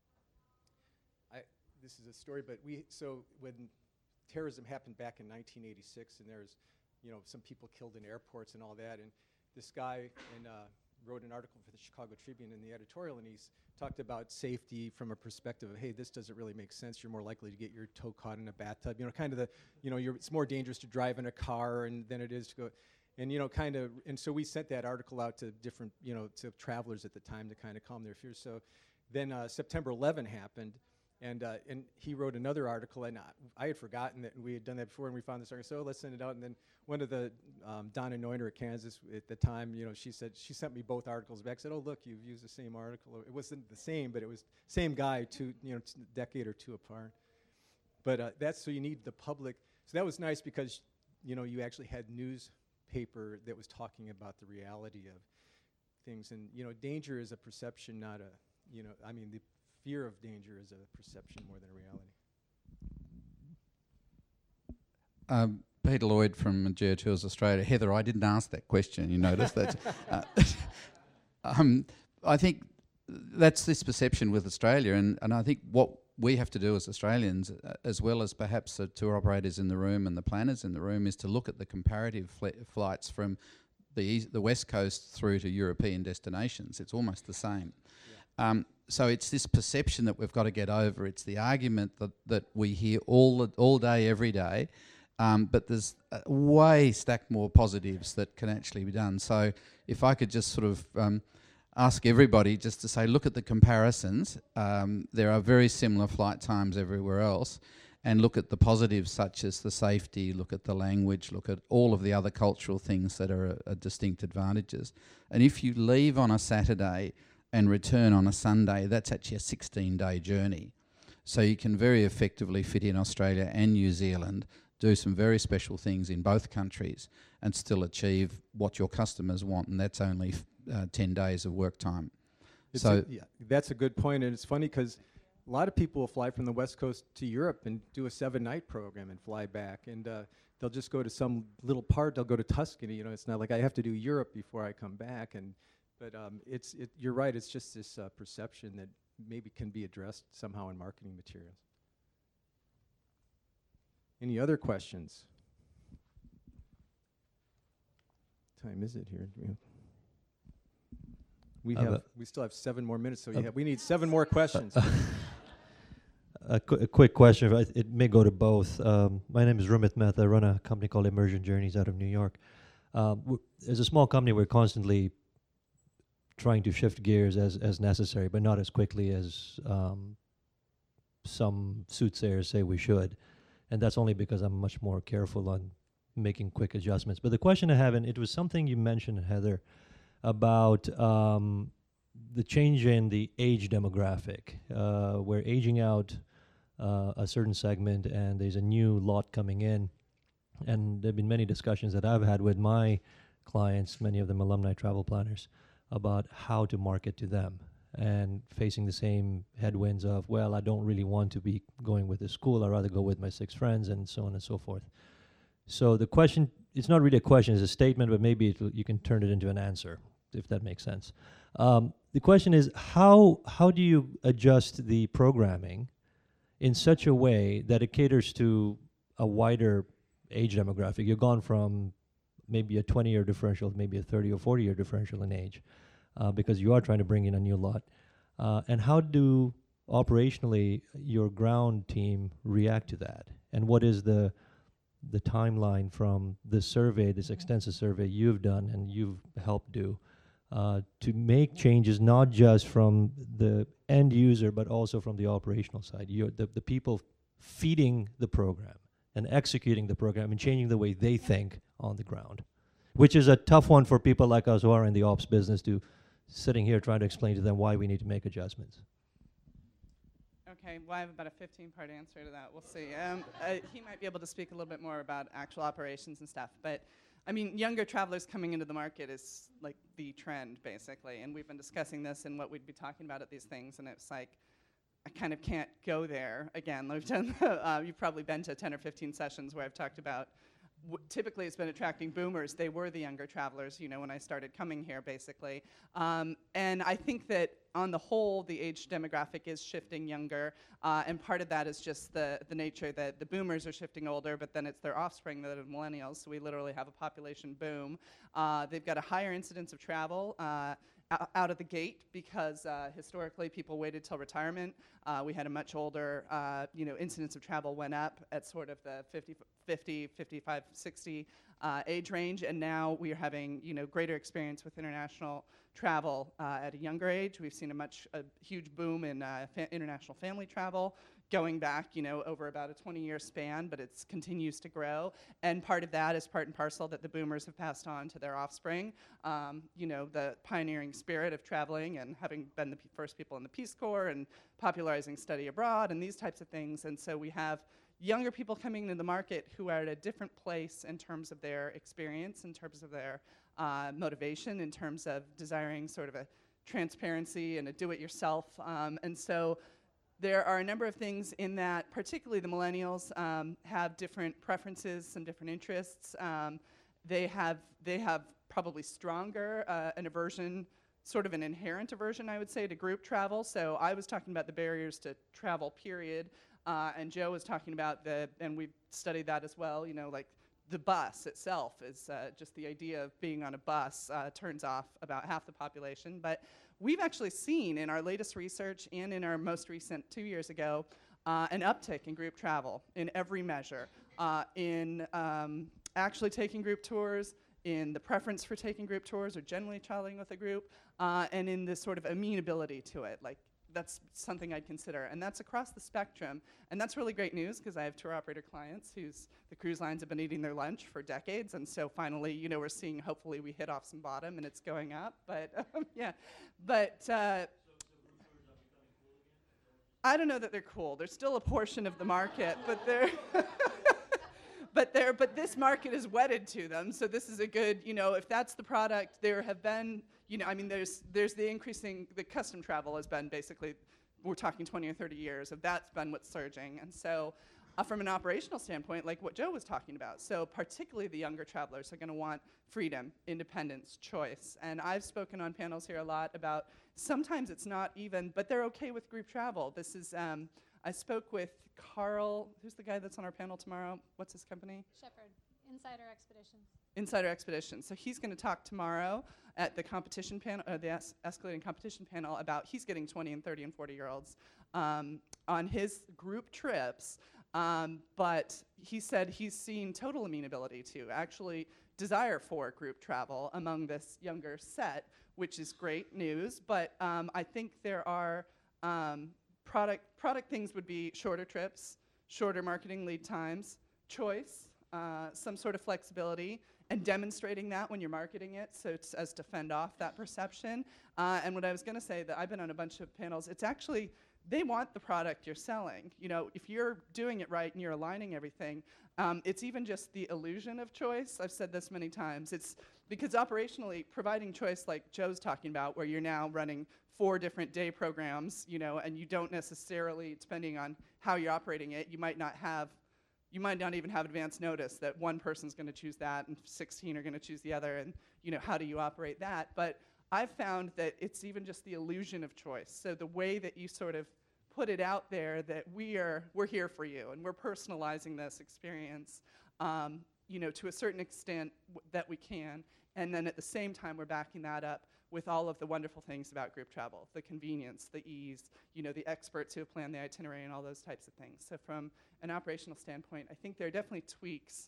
this is a story, but when terrorism happened back in 1986, and there's some people killed in airports and all that, and this guy wrote an article for the Chicago Tribune in the editorial, and he's talked about safety from a perspective of, hey, this doesn't really make sense. You're more likely to get your toe caught in a bathtub. It's more dangerous to drive in a car than it is to go. And so we sent that article out to different, to travelers at the time to kind of calm their fears. So then September 11 happened, and he wrote another article, and I had forgotten that we had done that before, and we found this article. So let's send it out. And then one of the Donna Neuner at Kansas at the time, she sent me both articles back. Said, "Oh, look, you've used the same article." It wasn't the same, but it was same guy, a decade or two apart. But that's so you need the public. So that was nice because you actually had newspaper that was talking about the reality of things. And danger is a perception, not a the fear of danger is a perception more than a reality. Peter Lloyd from GeoTours Australia. Heather, I didn't ask that question. You noticed that. I think that's this perception with Australia, and I think what we have to do as Australians, as well as perhaps the tour operators in the room and the planners in the room, is to look at the comparative flights from the West Coast through to European destinations. It's almost the same. Yeah. So it's this perception that we've got to get over. It's the argument that we hear all day, every day, but there's way stacked more positives that can actually be done. So if I could just sort of ask everybody just to say, look at the comparisons. There are very similar flight times everywhere else, and look at the positives such as the safety, look at the language, look at all of the other cultural things that are distinct advantages. And if you leave on a Saturday and return on a Sunday, that's actually a 16-day journey. So you can very effectively fit in Australia and New Zealand, do some very special things in both countries, and still achieve what your customers want, and that's only 10 days of work time. That's a good point, and it's funny because a lot of people will fly from the West Coast to Europe and do a 7-night program and fly back, and they'll just go to some little part. They'll go to Tuscany. It's not like I have to do Europe before I come back. But you're right. It's just this perception that maybe can be addressed somehow in marketing materials. Any other questions? What time is it here? We still have 7 more minutes, so we need 7 more questions. A quick question. It may go to both. My name is Rumit Mehta. I run a company called Immersion Journeys out of New York. As a small company, we're constantly trying to shift gears as necessary, but not as quickly as some soothsayers say we should. And that's only because I'm much more careful on making quick adjustments. But the question I have, and it was something you mentioned, Heather, about the change in the age demographic. We're aging out a certain segment, and there's a new lot coming in. And there have been many discussions that I've had with my clients, many of them alumni travel planners, about how to market to them, and facing the same headwinds of, well, I don't really want to be going with the school. I'd rather go with my 6 friends, and so on and so forth. So the question, it's not really a question, it's a statement, but maybe you can turn it into an answer, if that makes sense. The question is, how do you adjust the programming in such a way that it caters to a wider age demographic? You've gone from maybe a 20-year differential, maybe a 30 or 40-year differential in age, because you are trying to bring in a new lot. And how do operationally your ground team react to that? And what is the timeline from this survey, this extensive survey you've done and you've helped do, to make changes not just from the end user, but also from the operational side? The people feeding the program and executing the program and changing the way they think on the ground, which is a tough one for people like us who are in the ops business to sitting here trying to explain to them why we need to make adjustments. Okay, well, I have about a 15-part answer to that. We'll see. He might be able to speak a little bit more about actual operations and stuff. But, I mean, younger travelers coming into the market is like the trend, basically. And we've been discussing this and what we'd be talking about at these things. And it's like, I kind of can't go there again. We've done you've probably been to 10 or 15 sessions where I've talked about typically it's been attracting boomers. They were the younger travelers, when I started coming here, basically. And I think that on the whole, the age demographic is shifting younger. And part of that is just the nature that the boomers are shifting older, but then it's their offspring that are millennials. So we literally have a population boom. They've got a higher incidence of travel out of the gate because historically people waited till retirement. We had a much older, incidence of travel went up at sort of the 50, 55, 60 age range, and now we are having, greater experience with international travel at a younger age. We've seen a huge boom in international family travel, going back, over about a 20-year span, but it continues to grow. And part of that is part and parcel that the boomers have passed on to their offspring. The pioneering spirit of traveling and having been the first people in the Peace Corps and popularizing study abroad and these types of things. And so we have younger people coming into the market who are at a different place in terms of their experience, in terms of their motivation in terms of desiring sort of a transparency and a do-it-yourself. And so there are a number of things in that, particularly the millennials have different preferences, some different interests. They have probably stronger an aversion, sort of an inherent aversion, I would say, to group travel. So I was talking about the barriers to travel, period, and Joe was talking about and we've studied that as well, you know, like the bus itself is just the idea of being on a bus turns off about half the population. But we've actually seen in our latest research and in our most recent 2 years ago an uptick in group travel in every measure, in actually taking group tours, in the preference for taking group tours or generally traveling with a group, and in this sort of amenability to it. Like, that's something I'd consider. And that's across the spectrum. And that's really great news because I have tour operator clients the cruise lines have been eating their lunch for decades. And so finally, you know, we're seeing, hopefully we hit off some bottom and it's going up. But yeah, but I don't know that they're cool. There's still a portion of the market, but they're but this market is wedded to them. So this is a good, you know, if that's the product, there have been, you know, I mean, there's the increasing, the custom travel has been basically, we're talking 20 or 30 years of that's been what's surging. And so from an operational standpoint, like what Joe was talking about, so particularly the younger travelers are going to want freedom, independence, choice. And I've spoken on panels here a lot about sometimes it's not even, but they're okay with group travel. This is, I spoke with Carl, who's the guy that's on our panel tomorrow? What's his company? Shepherd, Insider Expeditions. Insider Expeditions. So he's going to talk tomorrow at the competition panel, the escalating competition panel about he's getting 20 and 30 and 40-year-olds on his group trips. But he said he's seen total amenability to, actually desire for group travel among this younger set, which is great news. But I think there are product things would be shorter trips, shorter marketing lead times, choice, some sort of flexibility, and demonstrating that when you're marketing it, so it's as to fend off that perception. And what I was going to say, that I've been on a bunch of panels, it's actually, they want the product you're selling. You know, if you're doing it right and you're aligning everything, it's even just the illusion of choice. I've said this many times. It's because operationally, providing choice like Joe's talking about, where you're now running 4 different day programs, you know, and you don't necessarily, depending on how you're operating it, you might not even have advance notice that one person's going to choose that and 16 are going to choose the other, and, you know, how do you operate that? But I've found that it's even just the illusion of choice. So the way that you sort of put it out there that we're here for you and we're personalizing this experience, you know, to a certain extent that we can, and then at the same time we're backing that up with all of the wonderful things about group travel, the convenience, the ease, you know, the experts who have planned the itinerary and all those types of things. So from an operational standpoint, I think there are definitely tweaks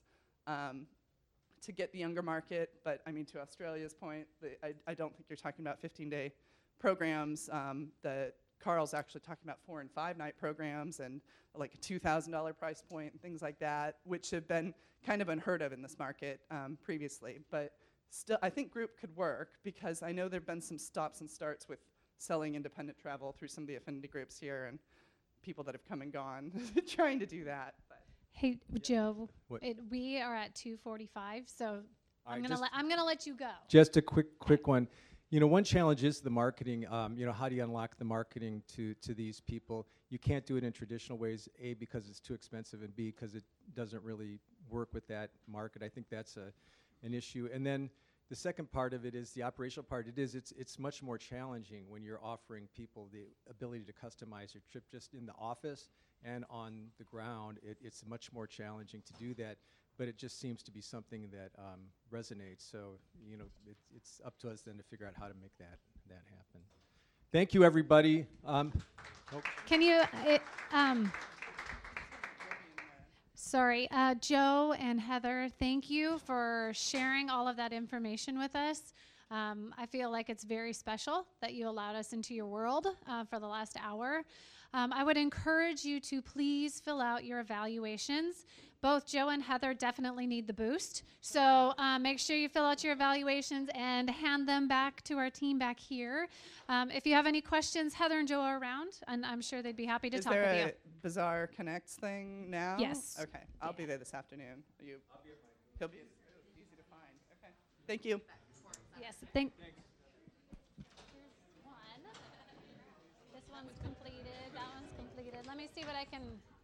to get the younger market, but I mean, to Australia's point, I don't think you're talking about 15-day programs. Carl's actually talking about 4 and 5 night programs and like a $2,000 price point and things like that, which have been kind of unheard of in this market previously. But still, I think group could work because I know there have been some stops and starts with selling independent travel through some of the affinity groups here and people that have come and gone trying to do that. But Hey, Joe, What? we are at 2:45, so All I'm right, gonna let you go. Just a quick one. You know, one challenge is the marketing. You know, how do you unlock the marketing to these people? You can't do it in traditional ways, A, because it's too expensive, and B, because it doesn't really work with that market. I think that's an issue. And then the second part of it is the operational part. It's much more challenging when you're offering people the ability to customize your trip just in the office and on the ground. It's much more challenging to do that, but it just seems to be something that resonates. So, you know, it's up to us then to figure out how to make that happen. Thank you, everybody. Can you? Sorry, Joe and Heather, thank you for sharing all of that information with us. I feel like it's very special that you allowed us into your world for the last hour. I would encourage you to please fill out your evaluations. Both Joe and Heather definitely need the boost. So make sure you fill out your evaluations and hand them back to our team back here. If you have any questions, Heather and Joe are around, and I'm sure they'd be happy to talk with you. Is there a Bazaar Connects thing now? Yes. Okay, I'll be there this afternoon. He'll be easy to find. Okay, thank you. Yes, thank. Here's one. This one's completed. That one's completed. Let me see what I can